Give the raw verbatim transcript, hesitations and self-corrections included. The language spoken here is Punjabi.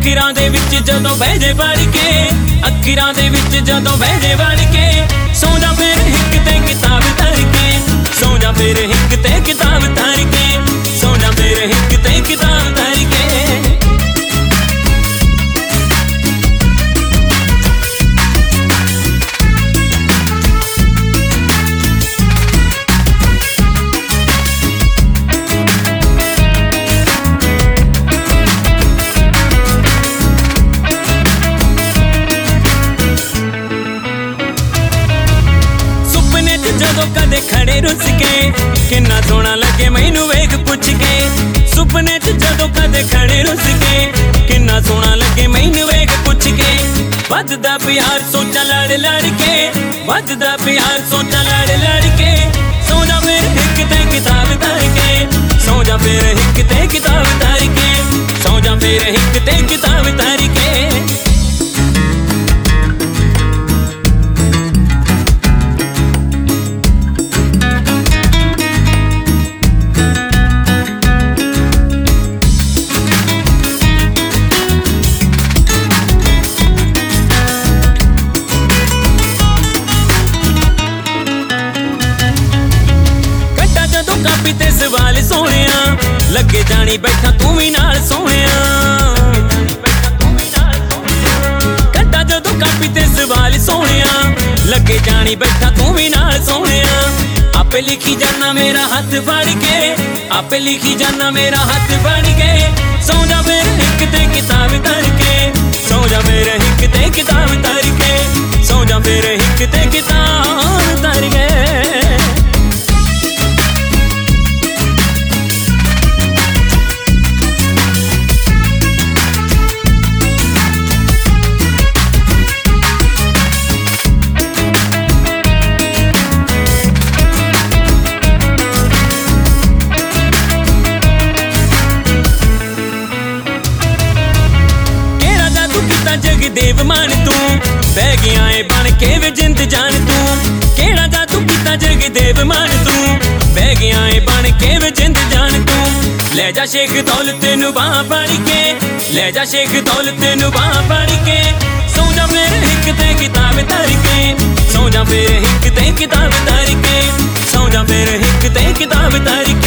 ਅੱਖਰਾਂ ਦੇ ਵਿੱਚ ਜਦੋਂ ਬਹਿ ਜੇ ਵੜ ਕੇ, ਅੱਖਰਾਂ ਦੇ ਵਿੱਚ ਜਦੋਂ ਬਹਿ ਜੇ ਵੜ ਕੇ, ਸੌਂ ਜਾ ਫਿਰ ਹਿੱਕ ਤੇ ਕਿਤਾਬ ਧਰ ਕੇ, ਸੌਂ ਜਾ ਫਿਰ ਹਿੱਕ ਤੇ ਕਿਤਾਬ ਧਰ ਕੇ, ਸੌਂ ਜਾ ਫਿਰ ਹਿੱਕ ਤੇ ਕਿਤਾਬ ਧਰ ਕੇ। ਜਦੋਂ ਕਦੇ ਖੜੇ ਰੁੱਸ ਕੇ, ਕਿੰਨਾ ਸੋਹਣਾ ਲੱਗੇ ਮੈਨੂੰ ਵੇਖ ਪੁੱਛ ਕੇ, ਸੁਪਨੇ 'ਚ ਜਦੋਂ ਕਦੇ ਖੜੇ ਰੁੱਸ ਕੇ, ਕਿੰਨਾ ਸੋਹਣਾ ਲੱਗੇ ਮੈਨੂੰ ਵੇਖ ਪੁੱਛ ਕੇ। ਵੱਜਦਾ ਪਿਆਰ ਸੋਚਾਂ ਲੜ ਲੜ ਕੇ, ਵੱਜਦਾ ਪਿਆਰ ਸੋਚਾਂ ਲੜ ਲੜ ਕੇ, ਸੌਂ ਜਾ ਫਿਰ ਹਿੱਕ ਤੇ ਕਿਤਾਬ ਧਰ ਕੇ, ਸੌਂ ਜਾ ਫਿਰ ਹਿੱਕ ਤੇ ਕਿਤਾਬ ਧਰ ਕੇ, ਸੌਂ ਜਾ ਫਿਰ ਹਿੱਕ ਤੇ ਕਿਤਾਬ ਧਰ ਕੇ। ਕਾਪੀ ਤੇ ਸਵਾਲ ਸੋਹਣਿਆ ਲੱਗੇ ਜਾਣੀ ਬੈਠਾ ਤੂੰ ਵੀ ਨਾਲ ਸੋਹਣਿਆ, ਕੱਢਾ ਜਦੋਂ ਕਾਪੀ ਤੇ ਸਵਾਲ ਸੋਹਣਿਆ ਲੱਗੇ ਜਾਣੀ ਬੈਠਾ ਤੂੰ ਵੀ ਨਾਲ ਸੋਹਣਿਆ। ਆਪੇ ਲਿਖੀ ਜਾਨਾ ਮੇਰਾ ਹੱਥ ਫੜ ਕੇ, ਆਪੇ ਲਿਖੀ ਜਾਨਾ ਮੇਰਾ ਹੱਥ ਫੜ ਕੇ, ਸੌਂ ਜਾ ਫਿਰ ਹਿੱਕ ਤੇ ਕਿਤਾਬ ਧਰ ਕੇ, ਸੌਂ ਜਾ ਫਿਰ ਹਿੱਕ ਤੇ ਕਿਤਾਬ ਧਰ ਕੇ, ਸੌਂ ਜਾ ਫਿਰ ਹਿੱਕ ਤੇ ਕਿਤਾਬ ਧਰ ਕੇ। ਜਗਦੇਵ ਮਾਨ ਤੂੰ ਬਹਿ ਗਿਆ ਏ ਬਣ ਕੇ ਵੇ ਜਿੰਦ ਜਾਨ ਤੂੰ, ਕਿਹੜਾ ਜਾਦੂ ਕੀਤਾ ਜਗਦੇਵ ਮਾਨ ਤੂੰ ਬਹਿ ਗਿਆ ਏ ਬਣ ਕੇ ਵੇ ਜਿੰਦ ਜਾਨ ਤੂੰ। ਲੈ ਜਾ ਸ਼ੇਖ ਦੌਲਤ ਨੂੰ ਬਾਂਹ ਫੜ ਕੇ, ਲੈ ਜਾ ਸ਼ੇਖ ਦੌਲਤ ਨੂੰ ਬਾਂਹ ਫੜ ਕੇ, ਸੌਂ ਜਾ ਫਿਰ ਹਿੱਕ ਤੇ ਕਿਤਾਬ ਧਰ ਕੇ, ਸੌਂ ਜਾ ਫਿਰ ਹਿੱਕ ਤੇ ਕਿਤਾਬ ਧਰ ਕੇ, ਸੌਂ ਜਾ ਫਿਰ ਹਿੱਕ ਤੇ ਕਿਤਾਬ ਧਰ ਕੇ।